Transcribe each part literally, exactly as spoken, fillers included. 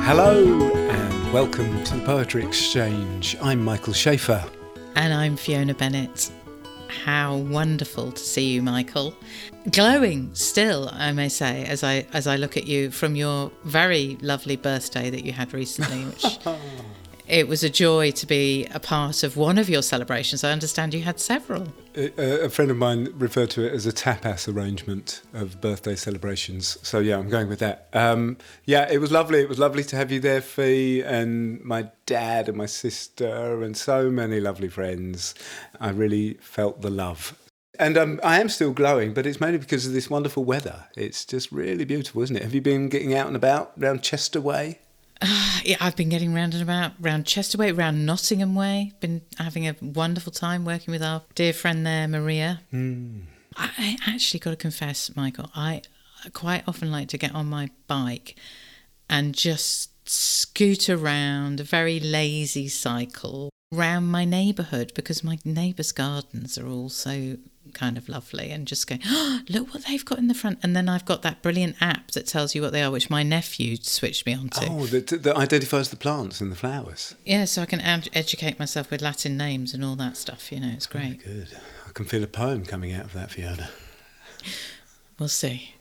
Hello and welcome to the Poetry Exchange. I'm Michael Schaefer. And I'm Fiona Bennett. How wonderful to see you, Michael. Glowing still, I may say, as I as I look at you from your very lovely birthday that you had recently, which it was a joy to be a part of one of your celebrations. I understand you had several. A, a friend of mine referred to it as a tapas arrangement of birthday celebrations. So yeah, I'm going with that. Um, yeah, it was lovely. It was lovely to have you there, Fee, and my dad and my sister and so many lovely friends. I really felt the love. And um, I am still glowing, but it's mainly because of this wonderful weather. It's just really beautiful, isn't it? Have you been getting out and about around Chester Way? Uh, yeah, I've been getting round and about, round Chester Way, round Nottingham Way. Been having a wonderful time working with our dear friend there, Maria. Mm. I actually got to confess, Michael, I quite often like to get on my bike and just scoot around, a very lazy cycle, round my neighbourhood, because my neighbours' gardens are all so kind of lovely, and just go, oh, look what they've got in the front. And then I've got that brilliant app that tells you what they are, which my nephew switched me onto. Oh, that, that identifies the plants and the flowers. Yeah, so I can ed- educate myself with Latin names and all that stuff, you know, it's great. Very good. I can feel a poem coming out of that, Fiona. We'll see.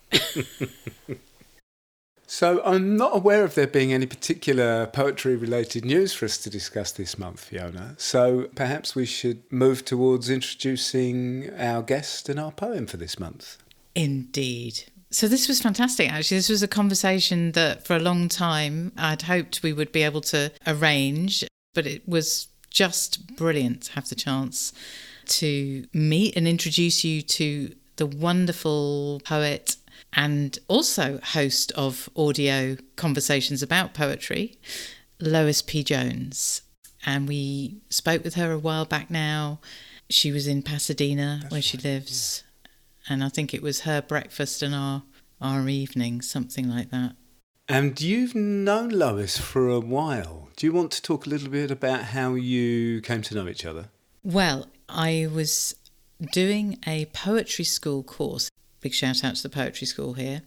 So I'm not aware of there being any particular poetry-related news for us to discuss this month, Fiona. So perhaps we should move towards introducing our guest and our poem for this month. Indeed. So this was fantastic, actually. This was a conversation that for a long time I'd hoped we would be able to arrange, but it was just brilliant to have the chance to meet and introduce you to the wonderful poet and also host of audio conversations about poetry, Lois P. Jones. And we spoke with her a while back now. She was in Pasadena, That's where she right, lives. Yeah. And I think it was her breakfast and our, our evening, something like that. And you've known Lois for a while. Do you want to talk a little bit about how you came to know each other? Well, I was doing a poetry school course. Big shout out to the poetry school here.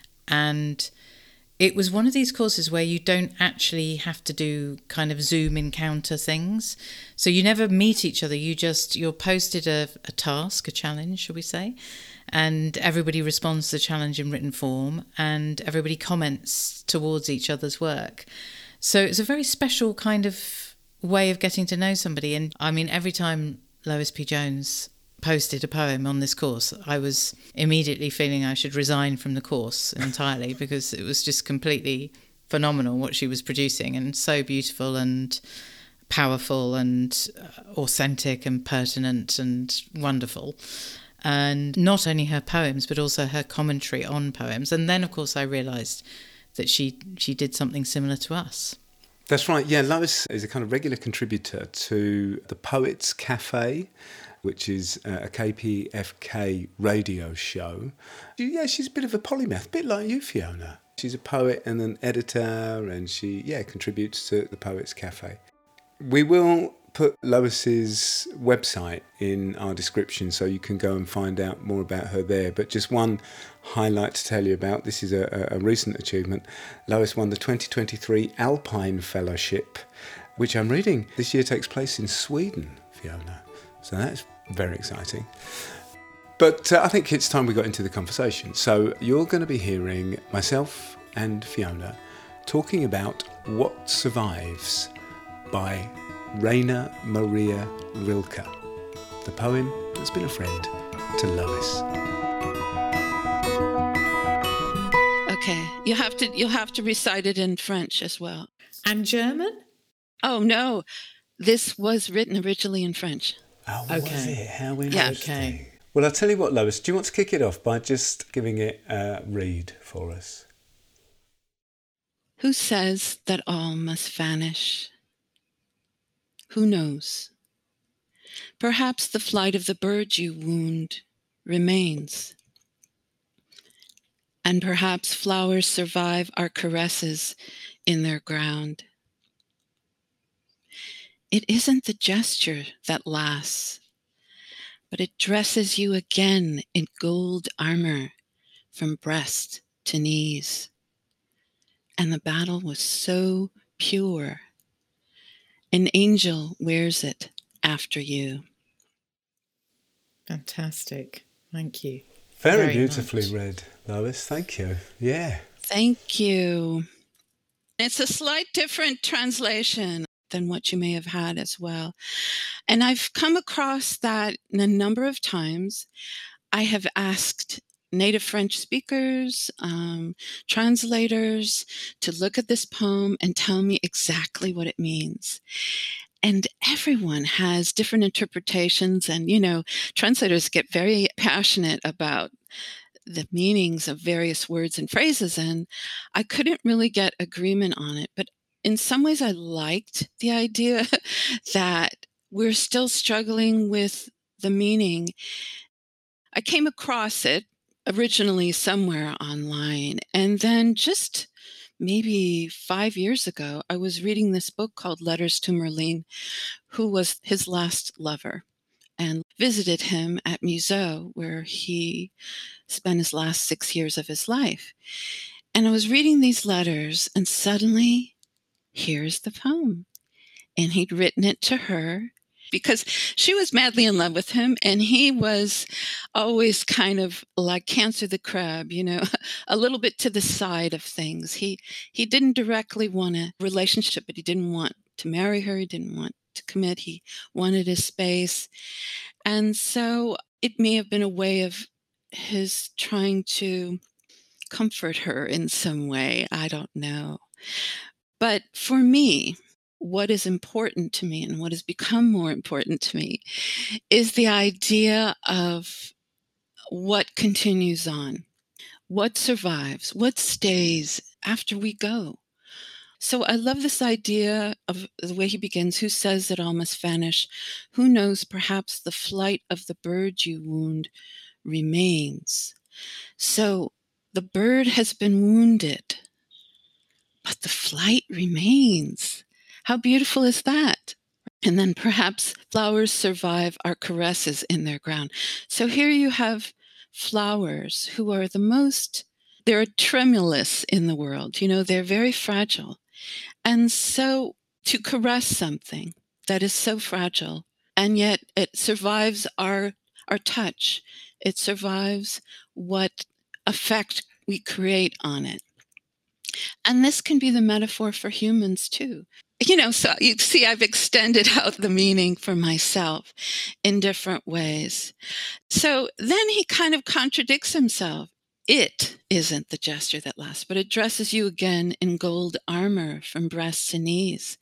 And it was one of these courses where you don't actually have to do kind of Zoom encounter things. So you never meet each other. You just, you're posted a, a task, a challenge, shall we say, and everybody responds to the challenge in written form and everybody comments towards each other's work. So it's a very special kind of way of getting to know somebody. And I mean, every time Lois P. Jones posted a poem on this course, I was immediately feeling I should resign from the course entirely because it was just completely phenomenal what she was producing, and so beautiful and powerful and authentic and pertinent and wonderful. And not only her poems but also her commentary on poems. And then of course I realised that she she did something similar to us. That's right, yeah. Lois is a kind of regular contributor to the Poets Cafe, which is a K P F K radio show. Yeah, she's a bit of a polymath, a bit like you, Fiona. She's a poet and an editor, and she, yeah, contributes to the Poets Cafe. We will put Lois's website in our description so you can go and find out more about her there. But just one highlight to tell you about, this is a, a recent achievement. Lois won the twenty twenty-three Alpine Fellowship, which I'm reading this year takes place in Sweden, Fiona. So that's very exciting. But uh, I think it's time we got into the conversation. So you're going to be hearing myself and Fiona talking about What Survives by Rainer Maria Rilke, the poem that's been a friend to Lois. Okay, you have to you have to recite it in French as well. And German? Oh no, this was written originally in French. Oh, okay. was it? How interesting. Yeah. Okay. Well, I'll tell you what, Lois, do you want to kick it off by just giving it a read for us? Who says that all must vanish? Who knows? Perhaps the flight of the bird you wound remains. And perhaps flowers survive our caresses in their ground. It isn't the gesture that lasts, but it dresses you again in gold armor from breast to knees. and the battle was so pure. An angel wears it after you. Fantastic. Thank you. Very, Very beautifully much. read, Lois. Thank you. Yeah. Thank you. It's a slight different translation than what you may have had as well. And I've come across that a number of times. I have asked native French speakers, um, translators to look at this poem and tell me exactly what it means. And everyone has different interpretations. And, you know, translators get very passionate about the meanings of various words and phrases. And I couldn't really get agreement on it. But in some ways, I liked the idea that we're still struggling with the meaning. I came across it originally somewhere online. And then just maybe five years ago, I was reading this book called Letters to Merlin, who was his last lover, and visited him at Musée, where he spent his last six years of his life. And I was reading these letters, and suddenly, here's the poem. And he'd written it to her because she was madly in love with him, and he was always kind of like Cancer the Crab, you know, a little bit to the side of things. He he didn't directly want a relationship, but he didn't want to marry her. He didn't want to commit. He wanted his space. And so it may have been a way of his trying to comfort her in some way. I don't know. But for me, what is important to me and what has become more important to me is the idea of what continues on, what survives, what stays after we go. So I love this idea of the way he begins, who says that all must vanish? Who knows, perhaps the flight of the bird you wound remains. So the bird has been wounded, but the flight remains. How beautiful is that? And then perhaps flowers survive our caresses in their ground. So here you have flowers who are the most, they're tremulous in the world. You know, they're very fragile. And so to caress something that is so fragile, and yet it survives our, our touch, it survives what effect we create on it. And this can be the metaphor for humans too. You know, so you see, I've extended out the meaning for myself in different ways. So then he kind of contradicts himself. It isn't the gesture that lasts, but it dresses you again in gold armor from breast to knees.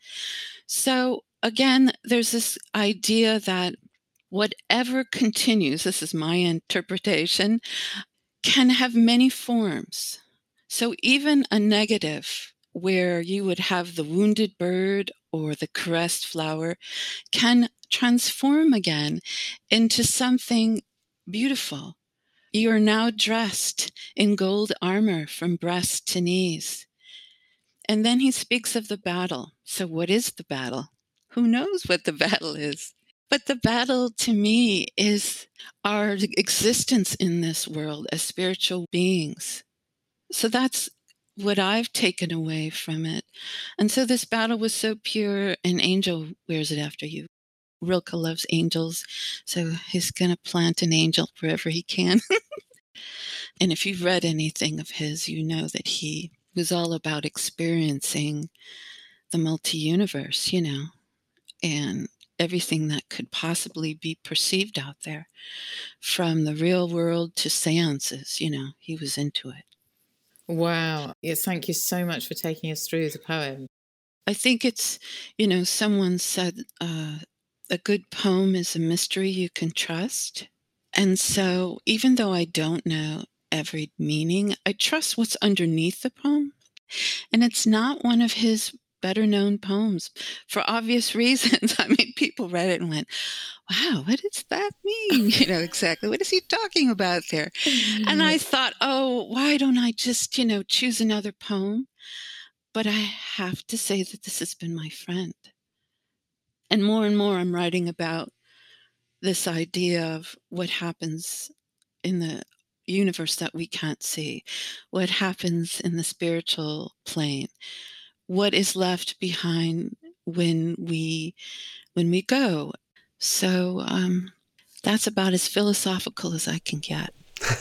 So again, there's this idea that whatever continues, this is my interpretation, can have many forms. So even a negative, where you would have the wounded bird or the caressed flower, can transform again into something beautiful. You are now dressed in gold armor from breast to knees. And then he speaks of the battle. So what is the battle? Who knows what the battle is? But the battle to me is our existence in this world as spiritual beings. So that's what I've taken away from it. And so this battle was so pure, an angel wears it after you. Rilke loves angels, so he's going to plant an angel wherever he can. And if you've read anything of his, you know that he was all about experiencing the multi-universe, you know, and everything that could possibly be perceived out there, from the real world to seances, you know, he was into it. Wow. Yes, thank you so much for taking us through the poem. I think it's, you know, someone said uh, a good poem is a mystery you can trust. And so even though I don't know every meaning, I trust what's underneath the poem. And it's not one of his better known poems for obvious reasons. I mean, people read it and went, wow, what does that mean? You know, exactly. What is he talking about there? And I thought, oh, why don't I just, you know, choose another poem? But I have to say that this has been my friend. And more and more I'm writing about this idea of what happens in the, universe that we can't see, what happens in the spiritual plane, what is left behind when we when we go. So um, that's about as philosophical as I can get.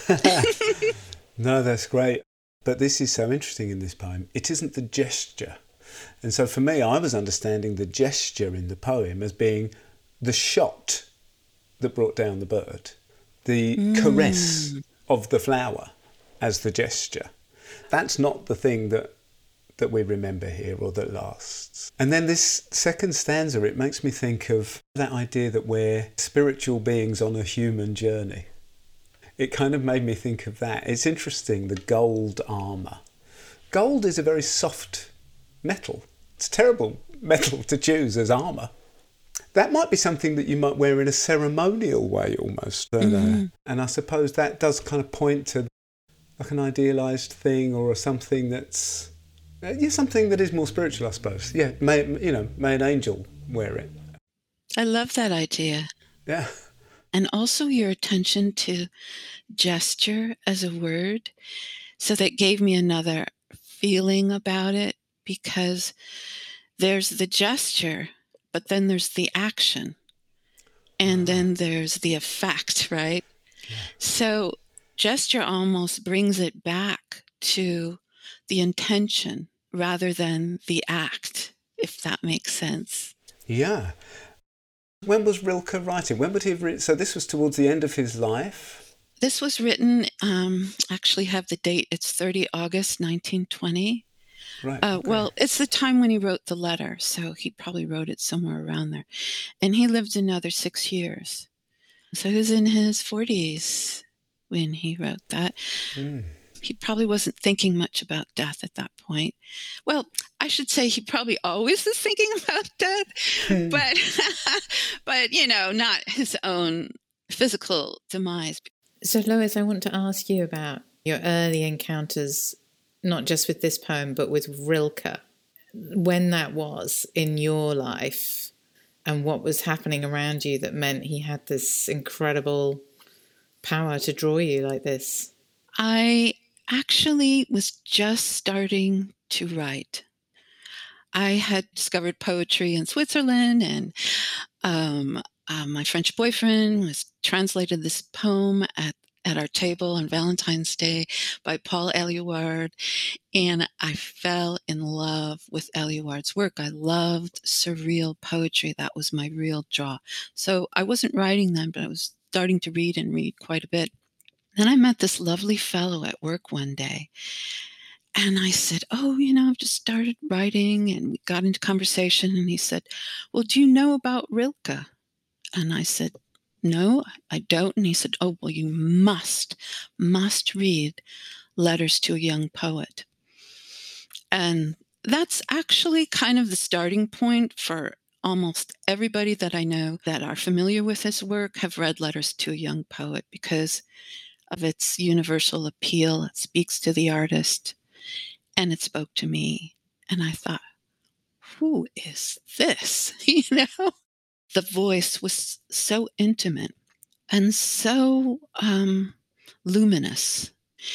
No, that's great. But this is so interesting in this poem. It isn't the gesture. And so for me, I was understanding the gesture in the poem as being the shot that brought down the bird, the mm. caress of the flower as the gesture. That's not the thing that that we remember here or that lasts. And then this second stanza, it makes me think of that idea that we're spiritual beings on a human journey. It kind of made me think of that. It's interesting, the gold armour. Gold is a very soft metal. It's a terrible metal to choose as armour. That might be something that you might wear in a ceremonial way almost. Mm-hmm. And I suppose that does kind of point to like an idealised thing or something that's, yeah, something that is more spiritual, I suppose. Yeah, may, you know, may an angel wear it. I love that idea. Yeah. And also your attention to gesture as a word. So that gave me another feeling about it, because there's the gesture, but then there's the action. And then there's the effect, right? Yeah. So gesture almost brings it back to the intention rather than the act, if that makes sense. Yeah. When was Rilke writing? When would he have written? So this was towards the end of his life? This was written, um, actually have the date, it's thirtieth of August, nineteen twenty. Right. Uh, okay. Well, it's the time when he wrote the letter, so he probably wrote it somewhere around there. And he lived another six years. So he was in his forties when he wrote that. Mm. He probably wasn't thinking much about death at that point. Well, I should say he probably always was thinking about death, but, but, you know, not his own physical demise. So, Lois, I want to ask you about your early encounters, not just with this poem, but with Rilke, when that was in your life and what was happening around you that meant he had this incredible power to draw you like this. I actually was just starting to write. I had discovered poetry in Switzerland, and um, uh, my French boyfriend was translated this poem at, at our table on Valentine's Day by Paul Éluard, and I fell in love with Éluard's work. I loved surreal poetry. That was my real draw. So I wasn't writing then, but I was starting to read and read quite a bit. Then I met this lovely fellow at work one day, and I said, oh, you know, I've just started writing, and we got into conversation, and he said, well, do you know about Rilke? And I said, no, I don't. And he said, oh, well, you must, must read Letters to a Young Poet. And that's actually kind of the starting point for almost everybody that I know that are familiar with his work have read Letters to a Young Poet because of its universal appeal. It speaks to the artist, and it spoke to me. And I thought, who is this? You know, the voice was so intimate and so um, luminous.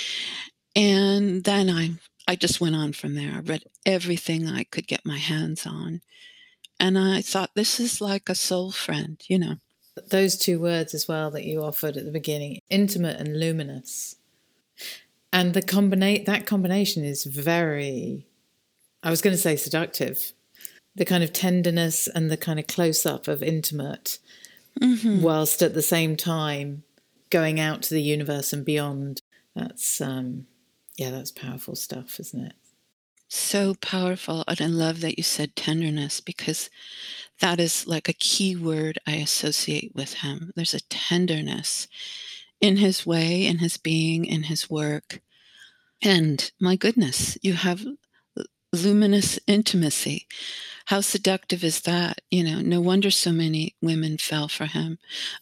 And then I, I just went on from there. I read everything I could get my hands on. And I thought, this is like a soul friend, you know. Those two words as well that you offered at the beginning, intimate and luminous. And the combina- that combination is very, I was going to say seductive. The kind of tenderness and the kind of close-up of intimate, mm-hmm. whilst at the same time going out to the universe and beyond. That's, um, yeah, that's powerful stuff, isn't it? So powerful. And I love that you said tenderness, because that is like a key word I associate with him. There's a tenderness in his way, in his being, in his work. And my goodness, you have luminous intimacy. How seductive is that? You know, no wonder so many women fell for him.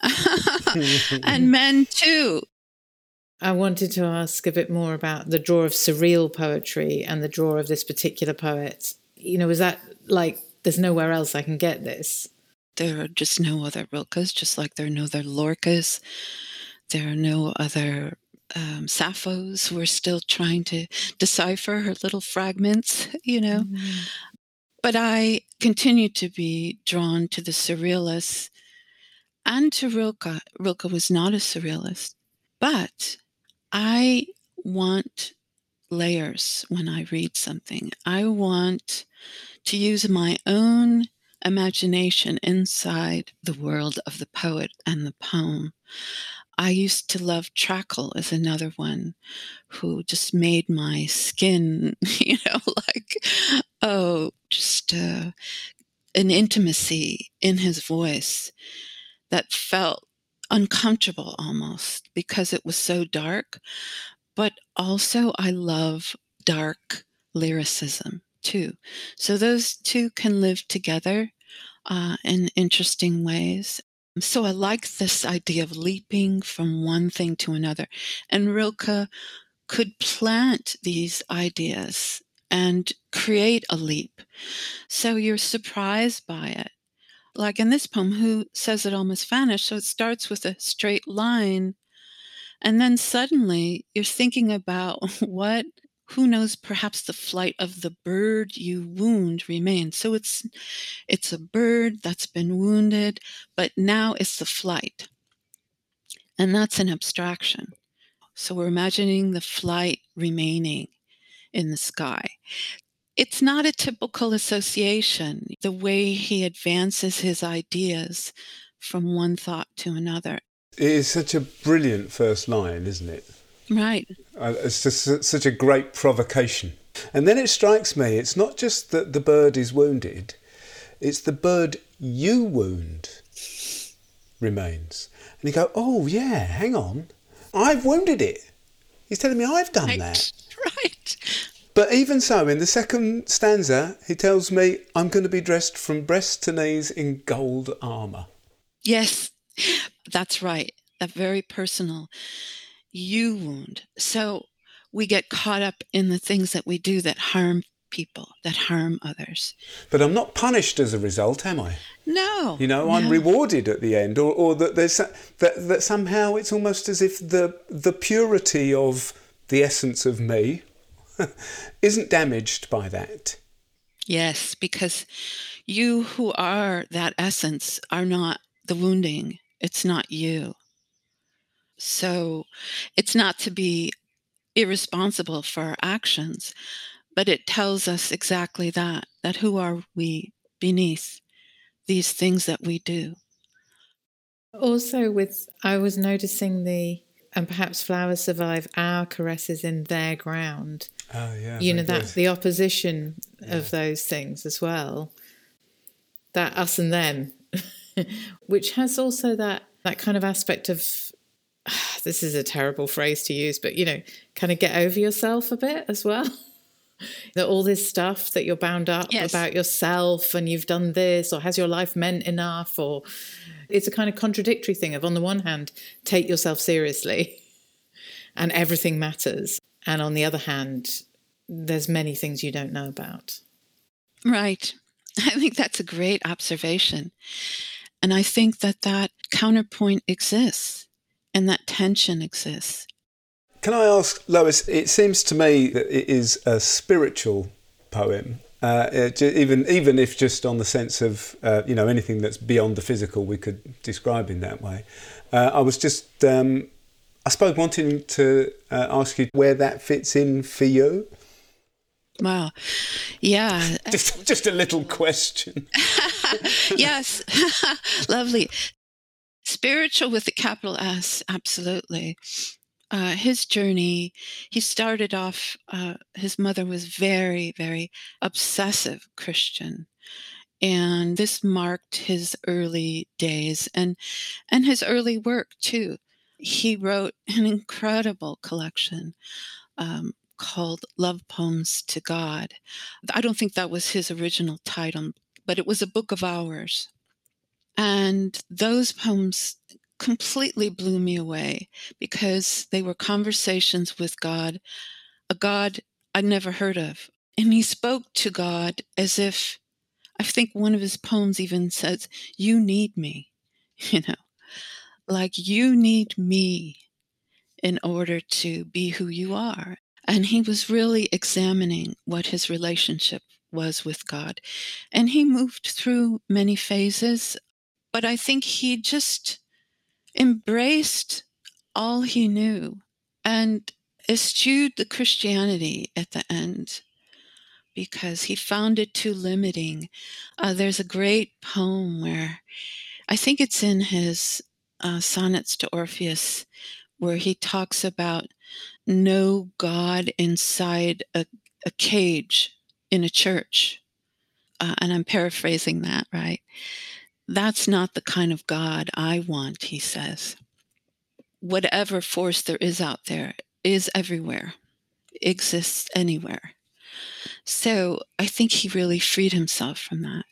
And men too. I wanted to ask a bit more about the draw of surreal poetry and the draw of this particular poet. You know, is that like, there's nowhere else I can get this? There are just no other Rilkes, just like there are no other Lorcas. There are no other um, Sappho's who are still trying to decipher her little fragments, you know. Mm. But I continue to be drawn to the surrealists and to Rilke. Rilke was not a surrealist, but I want layers when I read something. I want to use my own imagination inside the world of the poet and the poem. I used to love Trackle as another one who just made my skin, you know, like, oh, just uh, an intimacy in his voice that felt uncomfortable almost because it was so dark. But also I love dark lyricism too. So those two can live together uh, in interesting ways. So I like this idea of leaping from one thing to another. And Rilke could plant these ideas and create a leap. So you're surprised by it. Like in this poem, Who Says It All Must Vanish? So it starts with a straight line. And then suddenly you're thinking about what, who knows, perhaps the flight of the bird you wound remains. So it's it's a bird that's been wounded, but now it's the flight. And that's an abstraction. So we're imagining the flight remaining in the sky. It's not a typical association, the way he advances his ideas from one thought to another. It is such a brilliant first line, isn't it? Right. Uh, it's just su- such a great provocation. And then it strikes me, it's not just that the bird is wounded, it's the bird you wound remains. And you go, oh yeah, hang on, I've wounded it. He's telling me I've done Right. that. Right. But even so, in the second stanza, he tells me I'm going to be dressed from breast to knees in gold armour. Yes, that's right. A very personal you wound. So we get caught up in the things that we do that harm people, that harm others. But I'm not punished as a result, am I? No. You know, I'm no. rewarded at the end, or, or that there's that, that somehow it's almost as if the the purity of the essence of me isn't damaged by that. Yes, because you who are that essence are not the wounding. It's not you. So it's not to be irresponsible for our actions, but it tells us exactly that, that who are we beneath these things that we do. Also, with I was noticing the and perhaps flowers survive our caresses in their ground. Oh yeah, you know very that good. the opposition Yeah. of those things as well. That us and them, which has also that that kind of aspect of this is a terrible phrase to use, but you know, kind of get over yourself a bit as well. That all this stuff that you're bound up Yes. about yourself and you've done this, or has your life meant enough, or it's a kind of contradictory thing of, on the one hand, take yourself seriously and everything matters, and on the other hand, there's many things you don't know about. Right. I think that's a great observation. And I think that that counterpoint exists and that tension exists. Can I ask, Lois, it seems to me that it is a spiritual poem, uh, it, even even if just on the sense of, uh, you know, anything that's beyond the physical we could describe in that way. Uh, I was just, um, I suppose, wanting to uh, ask you where that fits in for you. Wow. Yeah. Just, just a little question. Yes. Lovely. Spiritual with a capital S, absolutely. Uh, his journey, he started off, uh, his mother was very, very obsessive Christian. And this marked his early days and, and his early work too. He wrote an incredible collection um, called Love Poems to God. I don't think that was his original title, but it was a book of hours. And those poems completely blew me away because they were conversations with God, a God I'd never heard of. And he spoke to God as if, I think one of his poems even says, you need me, you know, like you need me in order to be who you are. And he was really examining what his relationship was with God. And he moved through many phases, but I think he just embraced all he knew and eschewed the Christianity at the end because he found it too limiting. Uh, there's a great poem where, I think it's in his uh, Sonnets to Orpheus, where he talks about no God inside a, a cage in a church. Uh, and I'm paraphrasing that, right? That's not the kind of God I want, he says. Whatever force there is out there is everywhere, exists anywhere. So I think he really freed himself from that.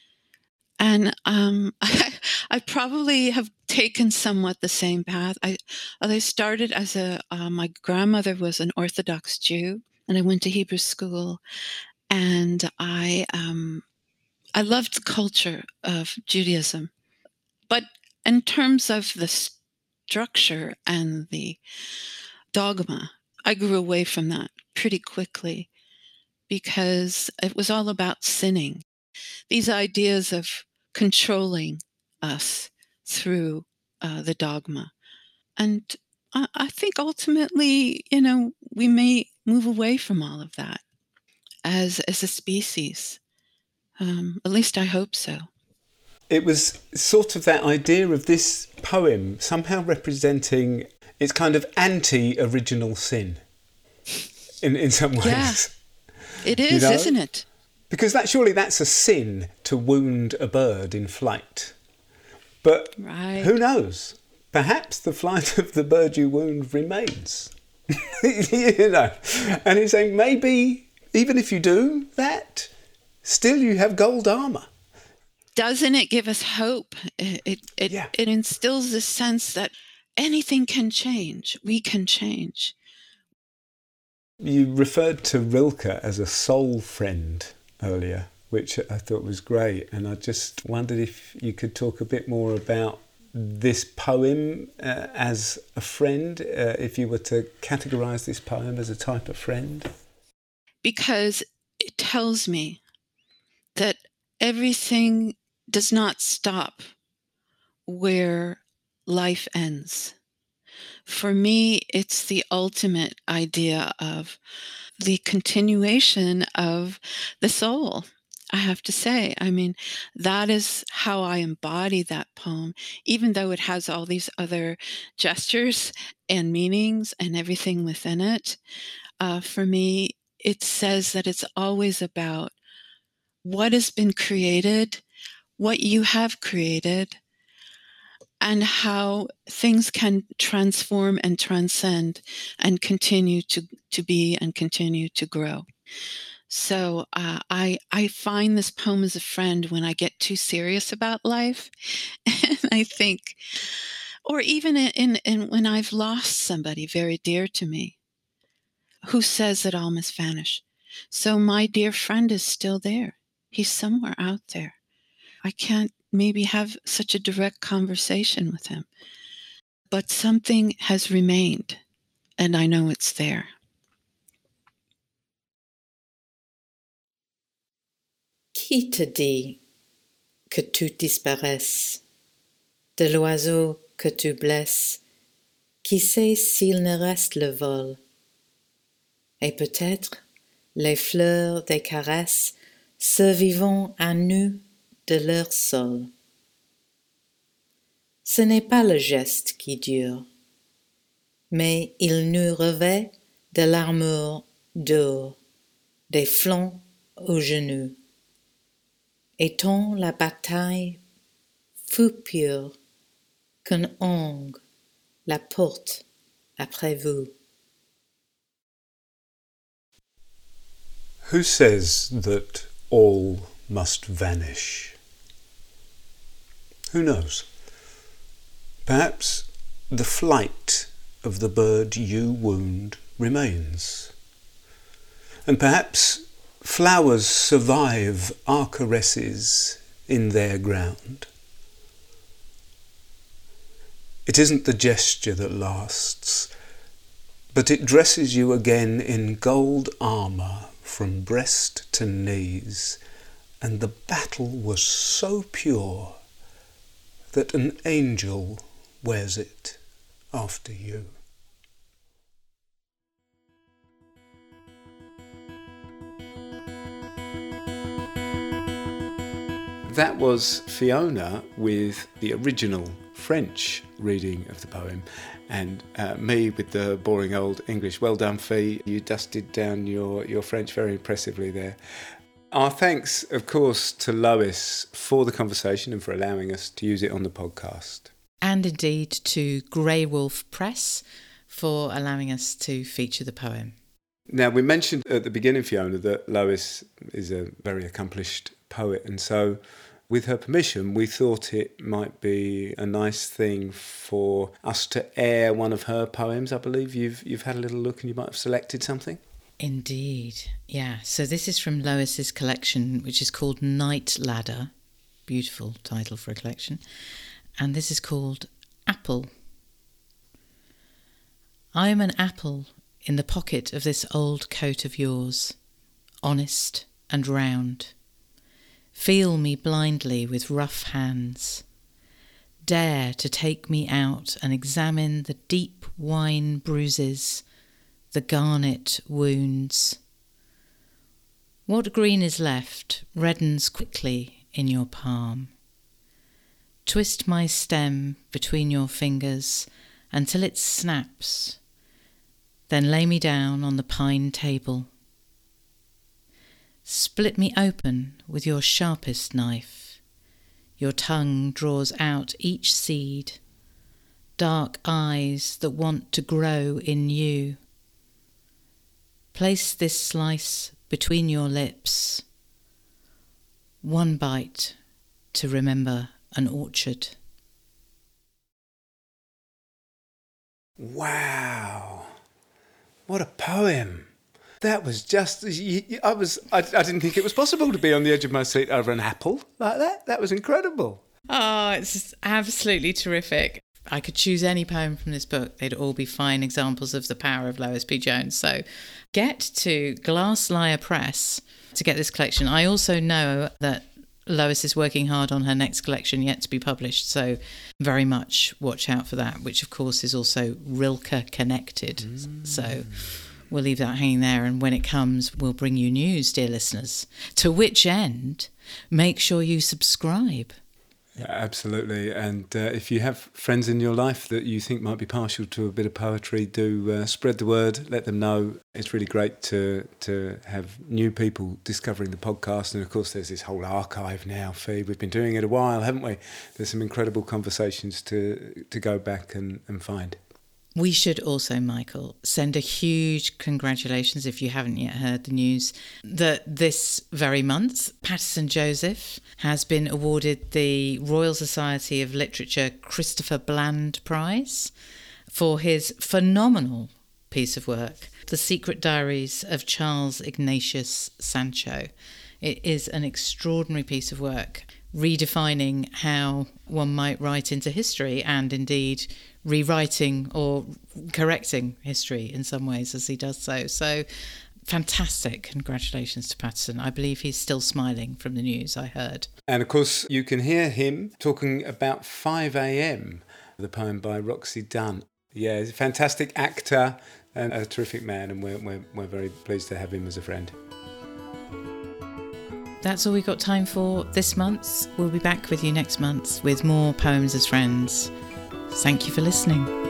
And um, I, I probably have taken somewhat the same path. I, I started as a, uh, my grandmother was an Orthodox Jew, and I went to Hebrew school, and I, um, I loved the culture of Judaism. But in terms of the structure and the dogma, I grew away from that pretty quickly because it was all about sinning. These ideas of controlling us through uh, the dogma. And I, I think ultimately, you know, we may move away from all of that as, as a species. Um, at least I hope so. It was sort of that idea of this poem somehow representing its kind of anti-original sin in, in some ways. Yeah, it is, you know? Isn't it? Because that surely that's a sin to wound a bird in flight. But right. Who knows? Perhaps the flight of the bird you wound remains. You know, and he's saying maybe even if you do that, still you have gold armour. Doesn't it give us hope? It it it, yeah. it instills this sense that anything can change. We can change. You referred to Rilke as a soul friend earlier, which I thought was great. And I just wondered if you could talk a bit more about this poem uh, as a friend, uh, if you were to categorise this poem as a type of friend. Because it tells me that everything does not stop where life ends. For me, it's the ultimate idea of the continuation of the soul, I have to say. I mean, that is how I embody that poem, even though it has all these other gestures and meanings and everything within it. Uh, for me, it says that it's always about what has been created, what you have created, and how things can transform and transcend and continue to, to be and continue to grow. So uh, I I find this poem as a friend when I get too serious about life. And I think, or even in, in, in when I've lost somebody very dear to me, who says that all must vanish. So my dear friend is still there. He's somewhere out there. I can't maybe have such a direct conversation with him, but something has remained, and I know it's there. Qui te dit que tu disparaisses, de l'oiseau que tu blesses, qui sait s'il ne reste le vol? Et peut-être les fleurs des caresses survivront à nu de leur sol. Ce n'est pas le geste qui dure, mais il nous revêt de l'armure d'or, des flancs aux genoux. Et tant la bataille fut pure qu'un ongle la porte après vous. Who says that all must vanish? Who knows? Perhaps the flight of the bird you wound remains. And perhaps flowers survive our caresses in their ground. It isn't the gesture that lasts, But it dresses you again in gold armour from breast to knees, and the battle was so pure that an angel wears it after you. That was Fiona with the original French reading of the poem, and uh, me with the boring old English. Well done, Fee. You dusted down your, your French very impressively there. Our thanks, of course, to Lois for the conversation and for allowing us to use it on the podcast. And indeed to Grey Wolf Press for allowing us to feature the poem. Now, we mentioned at the beginning, Fiona, that Lois is a very accomplished poet, and so with her permission, we thought it might be a nice thing for us to air one of her poems. I believe you've you've had a little look and you might have selected something. Indeed, yeah. So this is from Lois's collection, which is called Night Ladder. Beautiful title for a collection. And this is called Apple. I am an apple in the pocket of this old coat of yours, honest and round. Feel me blindly with rough hands. Dare to take me out and examine the deep wine bruises, the garnet wounds. What green is left reddens quickly in your palm. Twist my stem between your fingers until it snaps, then lay me down on the pine table. Split me open with your sharpest knife. Your tongue draws out each seed, dark eyes that want to grow in you. Place this slice between your lips, one bite to remember an orchard. Wow, what a poem. That was just, I was, I, I didn't think it was possible to be on the edge of my seat over an apple like that. That was incredible. Oh, it's just absolutely terrific. I could choose any poem from this book. They'd all be fine examples of the power of Lois P. Jones. So get to Glass Lyre Press to get this collection. I also know that Lois is working hard on her next collection yet to be published. So very much watch out for that, which of course is also Rilke connected. Mm. So we'll leave that hanging there, and when it comes, we'll bring you news, dear listeners. To which end, make sure you subscribe. Yeah, absolutely. And uh, if you have friends in your life that you think might be partial to a bit of poetry, do uh, spread the word, let them know. It's really great to to have new people discovering the podcast. And of course, there's this whole archive now, Fee. We've been doing it a while, haven't we? There's some incredible conversations to, to go back and, and find. We should also, Michael, send a huge congratulations, if you haven't yet heard the news, that this very month, Paterson Joseph has been awarded the Royal Society of Literature Christopher Bland Prize for his phenomenal piece of work, The Secret Diaries of Charles Ignatius Sancho. It is an extraordinary piece of work, redefining how one might write into history and indeed rewriting or correcting history in some ways as he does so. So fantastic. Congratulations to Paterson. I believe he's still smiling from the news, I heard. And of course, you can hear him talking about five a.m, the poem by Roxy Dunn. Yeah, he's a fantastic actor and a terrific man, and we're, we're, we're very pleased to have him as a friend. That's all we've got time for this month. We'll be back with you next month with more Poems as Friends. Thank you for listening.